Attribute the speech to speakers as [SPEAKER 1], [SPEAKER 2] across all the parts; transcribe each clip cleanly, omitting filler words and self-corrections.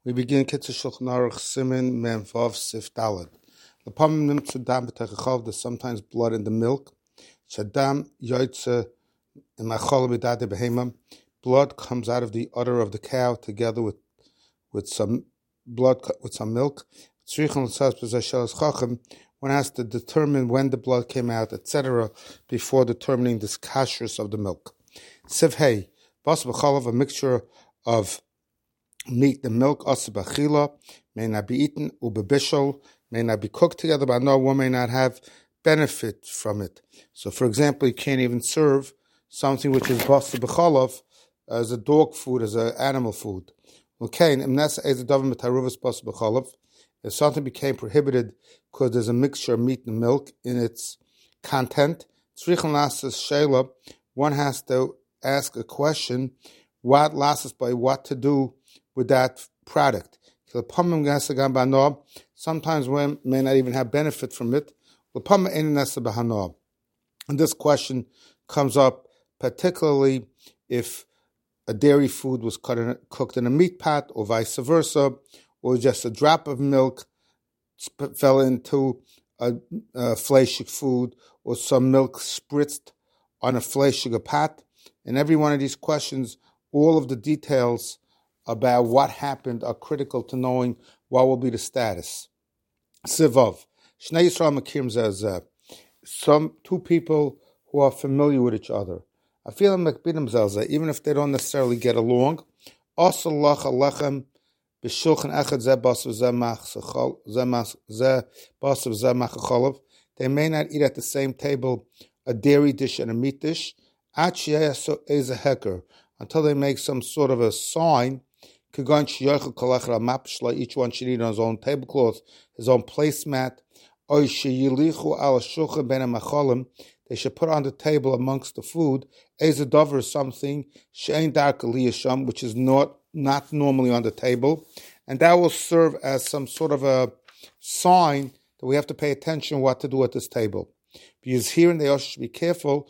[SPEAKER 1] We begin Kitzur Shulchan Aruch Siman Mem Vav Sif Daled. L'pamim nimtzu dam b'teichachov. There's sometimes blood in the milk. Shadam yoytze imachol b'dade behema. Blood comes out of the udder of the cow together with some blood with some milk. One has to determine when the blood came out, etc., before determining the kashrus of the milk. Siv Hey, bas b'cholov, a mixture of meat and milk, asa b'achila, may not be eaten, ubebishol, may not be cooked together, but no one may not have benefit from it. So, for example, you can't even serve something which is bas b'cholov as a dog food, as an animal food. Okay, if something became prohibited because there's a mixture of meat and milk in its content, one has to ask a question, what to do with that product. Sometimes one may not even have benefit from it. And this question comes up particularly if a dairy food was cooked in a meat pot, or vice versa, or just a drop of milk fell into a fleishig food, or some milk spritzed on a fleishig pot. In every one of these questions, all of the details about what happened are critical to knowing what will be the status. Sivov. Shnei Yisrael Makirim Zeh. Two people who are familiar with each other. I feel even if they don't necessarily get along. Also, they may not eat at the same table a dairy dish and a meat dish until they make some sort of a sign. Each one should eat on his own tablecloth, his own placemat. They should put on the table amongst the food ezedover, something which is not normally on the table, and that will serve as some sort of a sign that we have to pay attention what to do at this table. Because here and there should be careful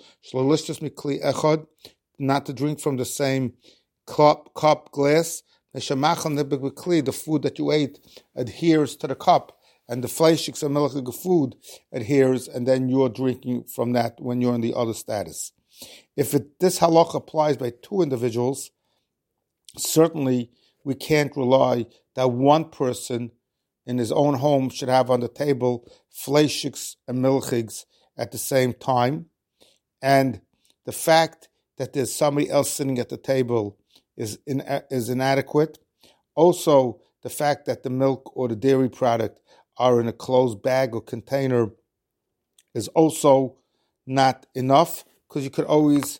[SPEAKER 1] not to drink from the same cup, glass. The food that you ate adheres to the cup, and the fleishiks and melachig food adheres, and then you're drinking from that when you're in the other status. If this halacha applies by two individuals, certainly we can't rely that one person in his own home should have on the table fleishiks and melchigs at the same time, and the fact that there's somebody else sitting at the table is inadequate. Also, the fact that the milk or the dairy product are in a closed bag or container is also not enough, because you could always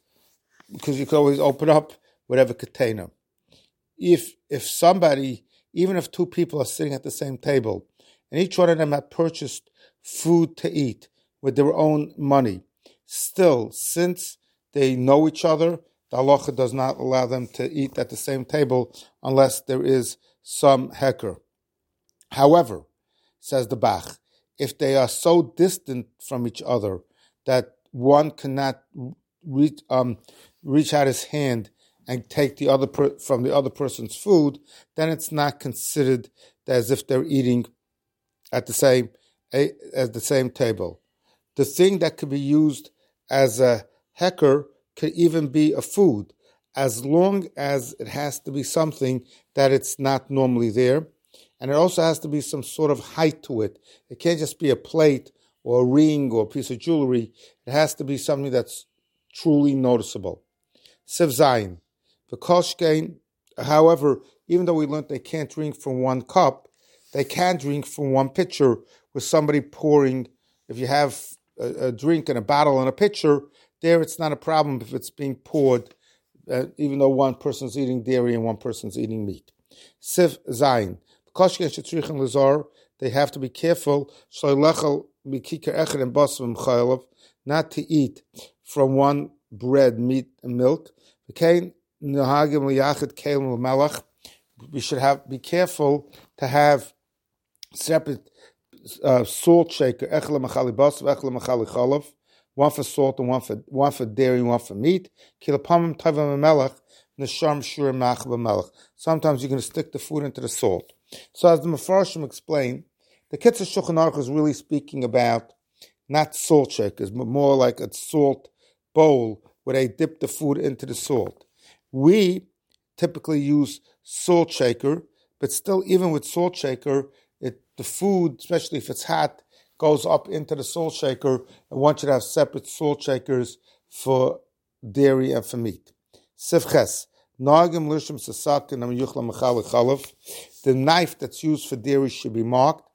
[SPEAKER 1] open up whatever container. If somebody, even if two people are sitting at the same table, and each one of them had purchased food to eat with their own money, still, since they know each other, the halacha does not allow them to eat at the same table unless there is some heker. However, says the Bach, if they are so distant from each other that one cannot reach out his hand and take the other from the other person's food, then it's not considered as if they're eating at the same table. The thing that could be used as a heker could even be a food, as long as it has to be something that it's not normally there. And it also has to be some sort of height to it. It can't just be a plate or a ring or a piece of jewelry. It has to be something that's truly noticeable. Siv Zayin. For Koshkein, however, even though we learned they can't drink from one cup, they can drink from one pitcher with somebody pouring. If you have a drink in a bottle and a pitcher, there it's not a problem if it's being poured, even though one person's eating dairy and one person's eating meat. Siv Zayin. They have to be careful not to eat from one bread, meat, and milk. We should be careful to have separate salt shaker, one for salt and one for dairy and one for meat. nesham shurim mach b'melech. Sometimes you're going to stick the food into the salt. So as the Mefarshim explain, the Kitzur Shulchan Aruch is really speaking about not salt shakers, but more like a salt bowl where they dip the food into the salt. We typically use salt shaker, but still, even with salt shaker, the food, especially if it's hot, goes up into the salt shaker, and one should have separate salt shakers for dairy and for meat. Sivches. The knife that's used for dairy should be marked.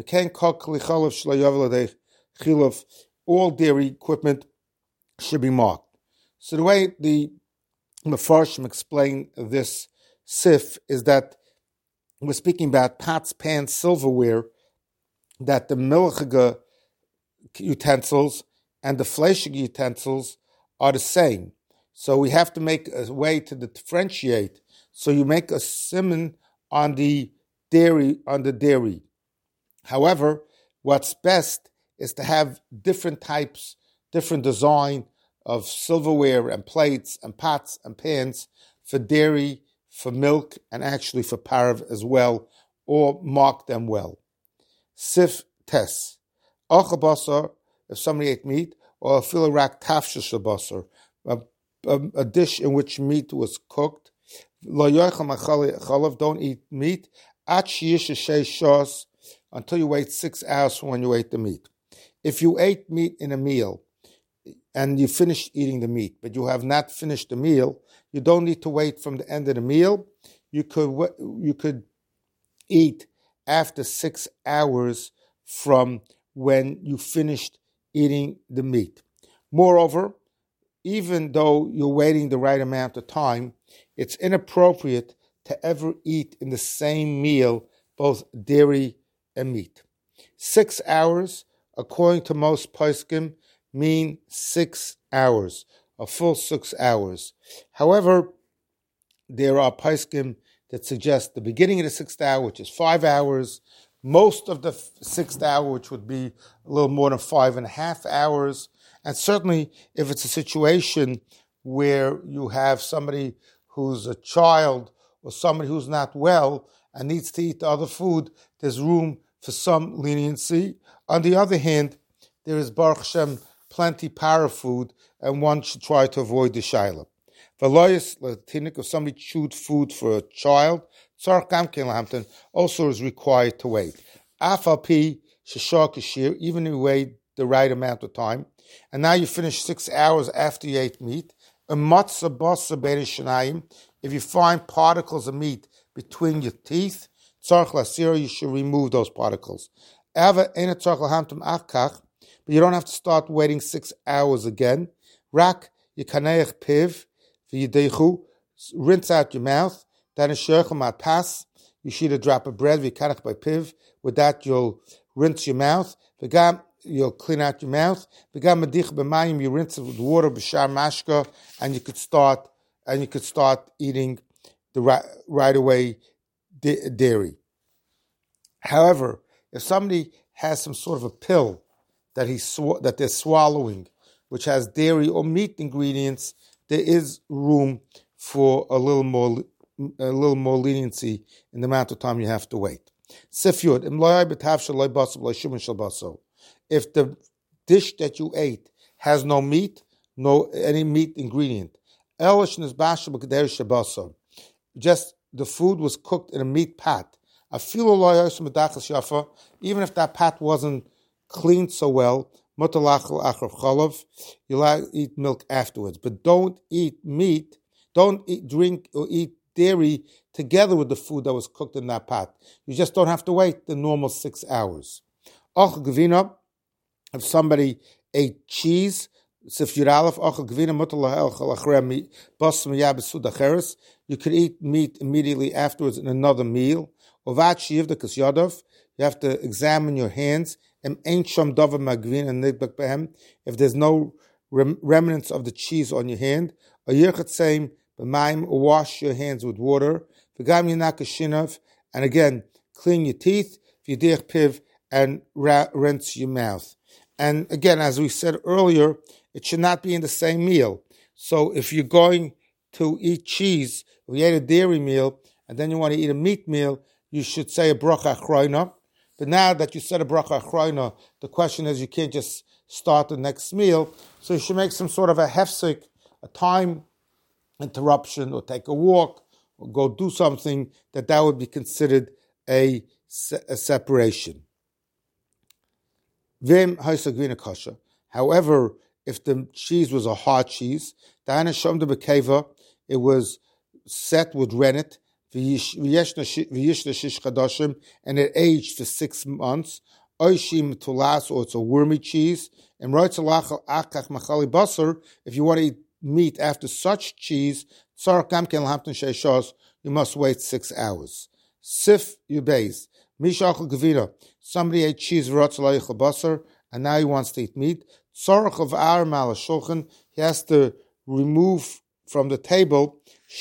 [SPEAKER 1] All dairy equipment should be marked. So the way the Mefarshim explain this sif is that we're speaking about pots, pans, silverware, that the milchige utensils and the fleishige utensils are the same. So we have to make a way to differentiate. So you make a siman on the dairy. However, what's best is to have different types, different design of silverware and plates and pots and pans for dairy, for milk, and actually for parav as well, or mark them well. Sif tes. Ocha basar, if somebody ate meat, or a filarak tafshish basar, a dish in which meat was cooked. Lo yocham chalav, don't eat meat, at sheyish shos, until you wait 6 hours from when you ate the meat. If you ate meat in a meal, and you finished eating the meat, but you have not finished the meal, you don't need to wait from the end of the meal. You could eat after 6 hours from when you finished eating the meat. Moreover, even though you're waiting the right amount of time, it's inappropriate to ever eat in the same meal both dairy and meat. 6 hours, according to most poskim, mean 6 hours, a full 6 hours. However, there are poskim that suggest the beginning of the 6th hour, which is 5 hours, most of the 6th hour, which would be a little more than 5.5 hours, and certainly if it's a situation where you have somebody who's a child or somebody who's not well and needs to eat the other food, there's room for some leniency. On the other hand, there is Baruch Hashem plenty para food, and one should try to avoid the shaila. V'loyis latinik, if somebody chewed food for a child, tzarch gamken lahamten, also is required to wait. Afal pi sheshar kashir, even if you wait the right amount of time, and now you finish 6 hours after you ate meat. A matzah basa bein shenayim, if you find particles of meat between your teeth, tzarch lasira, you should remove those particles. Ava ena tzarch lahamtem achkach, but you don't have to start waiting 6 hours again. Rak yikaneich piv v'yidechu, rinse out your mouth. Then shechem pas, you should eat a drop of bread v'yikanech by piv. With that, you'll rinse your mouth. V'gam, you'll clean out your mouth. V'gam medich b'mayim, you rinse it with water b'shar mashka, and you could start eating the right away dairy. However, if somebody has some sort of a pill that they're swallowing, which has dairy or meat ingredients, there is room for a little more leniency in the amount of time you have to wait. If the dish that you ate has no meat, any meat ingredient, just the food was cooked in a meat pot, even if that pot wasn't cleaned so well, you'll eat milk afterwards. But don't eat meat, drink or eat dairy together with the food that was cooked in that pot. You just don't have to wait the normal 6 hours. If somebody ate cheese, you could eat meat immediately afterwards in another meal. You have to examine your hands. If there's no remnants of the cheese on your hand, wash your hands with water. And again, clean your teeth, and rinse your mouth. And again, as we said earlier, it should not be in the same meal. So if you're going to eat cheese, if you ate a dairy meal, and then you want to eat a meat meal, you should say a bracha achroina. But now that you said a bracha achroina, the question is you can't just start the next meal, so you should make some sort of a hefsek, a time interruption, or take a walk, or go do something that would be considered a separation. Vim haisagvina kasha. However, if the cheese was a hard cheese, it was set with rennet, and it aged for 6 months. Or it's a wormy cheese. And if you want to eat meat after such cheese, you must wait 6 hours. Sif yubeis. Somebody ate cheese and now he wants to eat meat. He has to remove from the table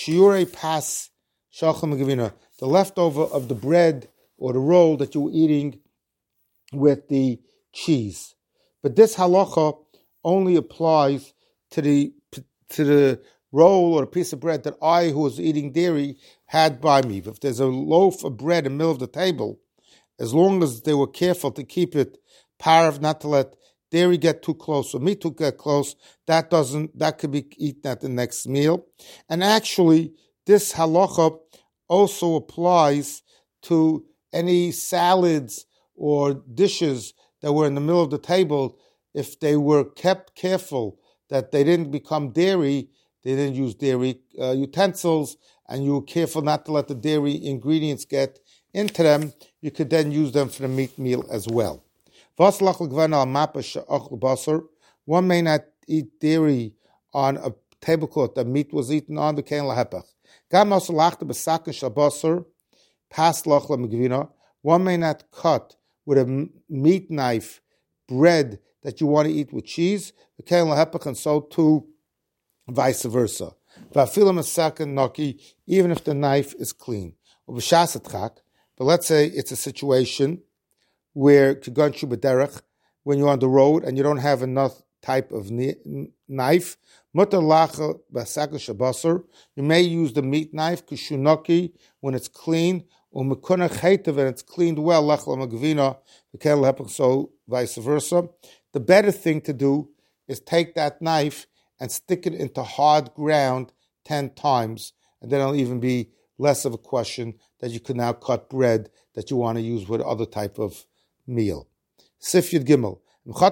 [SPEAKER 1] the leftover of the bread or the roll that you were eating with the cheese. But this halacha only applies to the roll or a piece of bread that I, who was eating dairy, had by me. If there's a loaf of bread in the middle of the table, as long as they were careful to keep it parav, not to let dairy get too close or meat to get close, that could be eaten at the next meal. And actually, this halacha also applies to any salads or dishes that were in the middle of the table. If they were kept careful that they didn't become dairy, they didn't use dairy utensils, and you were careful not to let the dairy ingredients get into them, you could then use them for the meat meal as well. One may not eat dairy on a tablecloth that meat was eaten on. One may not cut with a meat knife bread that you want to eat with cheese, and so too vice versa. Even if the knife is clean. But let's say it's a situation where when you're on the road and you don't have enough type of knife, you may use the meat knife when it's clean, and it's cleaned well, so vice versa. The better thing to do is take that knife and stick it into hard ground 10 times, and then it'll even be less of a question that you can now cut bread that you want to use with other type of meal. Sif Yud Gimel.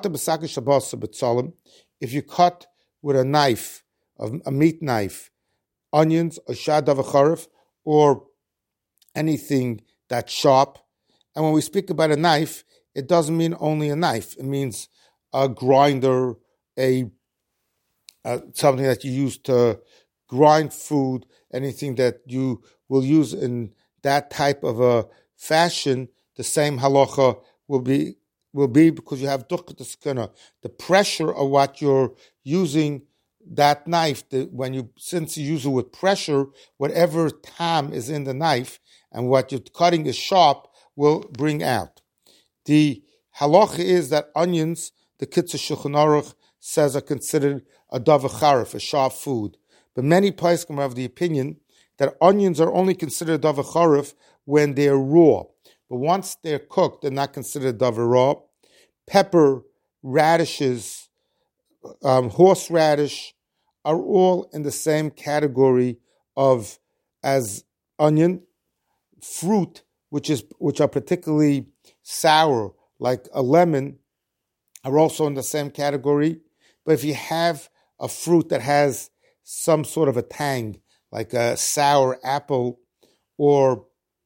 [SPEAKER 1] If you cut with a knife, a meat knife, onions or shadav acharif, or anything that's sharp, and when we speak about a knife, it doesn't mean only a knife. It means a grinder, something that you use to grind food, anything that you will use in that type of a fashion. The same halacha will be because you have dukkha skana. The pressure of what you're using that knife, since you use it with pressure, whatever tam is in the knife and what you're cutting is sharp will bring out. The halacha is that onions, the Kitzur Shulchan Aruch says, are considered a davar charif, a sharp food. But many poskim have the opinion that onions are only considered davar charif when they're raw. But once they're cooked, they're not considered davar raw. Pepper, radishes, horseradish are all in the same category as onion. Fruit, which are particularly sour, like a lemon, are also in the same category. But if you have a fruit that has some sort of a tang, like a sour apple or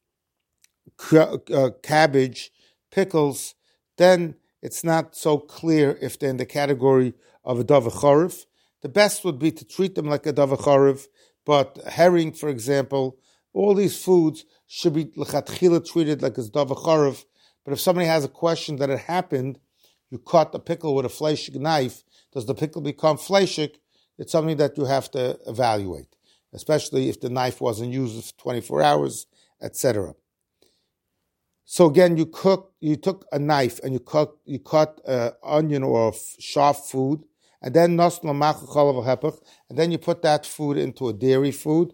[SPEAKER 1] cabbage, pickles, then it's not so clear if they're in the category of a davar charif. The best would be to treat them like a davar charif, but herring, for example, all these foods should be lechatchila treated like a davar charif. But if somebody has a question that it happened, you cut a pickle with a fleshik knife, does the pickle become fleshik? It's something that you have to evaluate, especially if the knife wasn't used for 24 hours, etc. So again, you took a knife and you cut onion or sharp food, and then nosn l'machal chalav hepech, and then you put that food into a dairy food.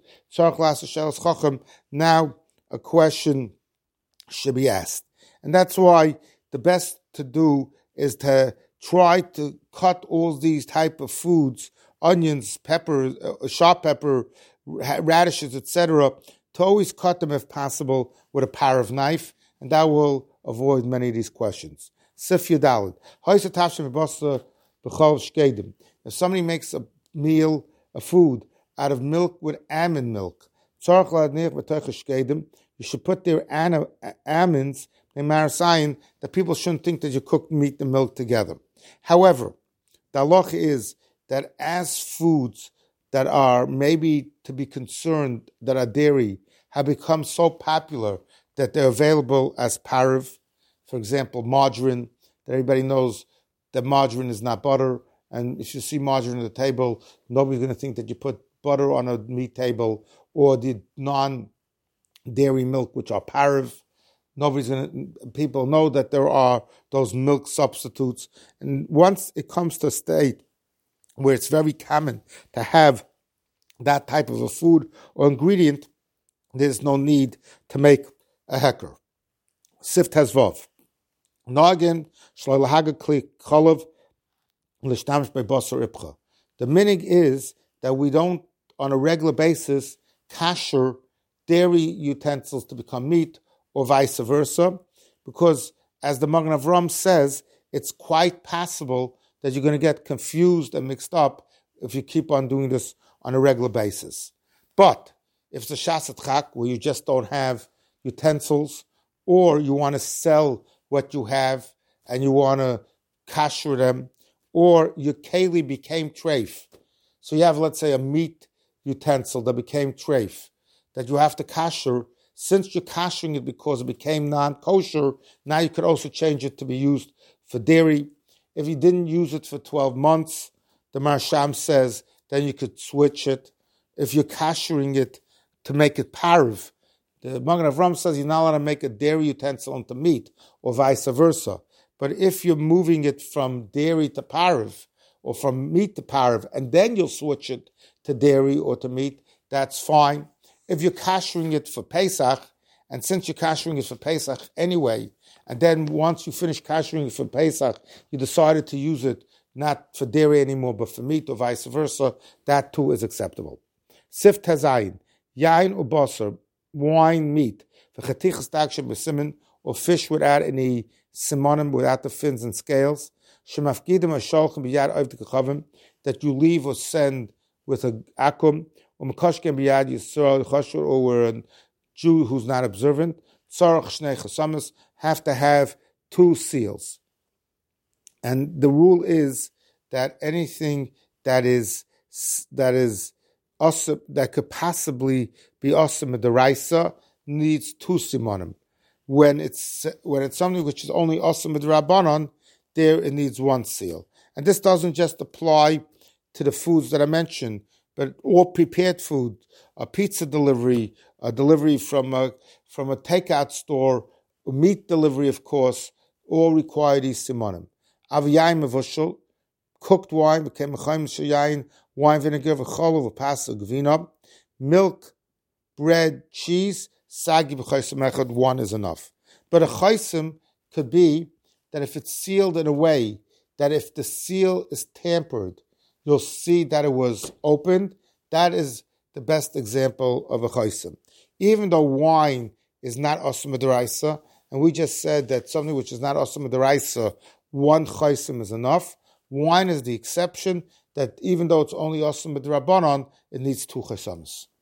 [SPEAKER 1] Now a question should be asked, and that's why the best to do is to try to cut all these type of foods, onions, pepper, sharp pepper, radishes, etc., to always cut them if possible with a pair of knife, and that will avoid many of these questions. Sif Yudalid. If somebody makes a meal, a food, out of milk with almond milk, you should put their almonds in marasayin, that people shouldn't think that you cook meat and milk together. However, the halacha is that as foods that are maybe to be concerned, that are dairy, have become so popular that they're available as parav, for example, margarine, that everybody knows that margarine is not butter, and if you see margarine at the table, nobody's going to think that you put butter on a meat table, or the non-dairy milk, which are parav. People know that there are those milk substitutes, and once it comes to a state where it's very common to have that type of a food or ingredient, there's no need to make a heker. Sift Hazvav. Nagin shloilahaga kli cholav l'shtamish by basar ipcha. The minig is that we don't, on a regular basis, kasher dairy utensils to become meat, or vice versa, because as the Magen Avraham says, it's quite possible that you're going to get confused and mixed up if you keep on doing this on a regular basis. But if it's a shasat chak, where you just don't have utensils, or you want to sell what you have and you want to kasher them, or your keli became treif, so you have, let's say, a meat utensil that became treif, that you have to kasher. Since you're kashering it because it became non-kosher, now you could also change it to be used for dairy. If you didn't use it for 12 months, the Marsham says, then you could switch it. If you're kashering it to make it parav, the Magen Avraham says you're not allowed to make a dairy utensil into meat, or vice versa. But if you're moving it from dairy to parav, or from meat to parav, and then you'll switch it to dairy or to meat, that's fine. If you're kashering it for Pesach, and since you're kashering it for Pesach anyway, and then once you finish kashering it for Pesach, you decided to use it not for dairy anymore, but for meat, or vice versa, that too is acceptable. Sif Tazayin, Yain or Basar, wine, meat, v'chatichas takshem b'simen, or fish without any simonim, without the fins and scales, shemafgidim ha-sholchem b'yad oivdik chavim, that you leave or send with a akum, or mekashkem b'yad yisrael chashur, or a Jew who's not observant, tzarach shnei chasamas, have to have 2 seals. And the rule is that anything that could possibly be awesome deraisa needs 2 simonim. When it's something which is only awesome rabbanon, there it needs 1 seal. And this doesn't just apply to the foods that I mentioned, but all prepared food, a pizza delivery, a delivery from a takeout store, a meat delivery, of course, all require these simonim. Aviyayim mevushel, cooked wine, became mechaim shayayin, wine vinegar, v'cholav, v'pasa, gvina, milk, bread, cheese, sagi v'chaysim echad, 1 is enough. But a chaysim could be that if it's sealed in a way that if the seal is tampered, you'll see that it was opened. That is the best example of a chaysim. Even though wine is not osam d'oraisa, and we just said that something which is not osam d'oraisa, 1 chaysim is enough. Wine is the exception, that even though it's only osam d'rabbanon, it needs 2 chaysamis.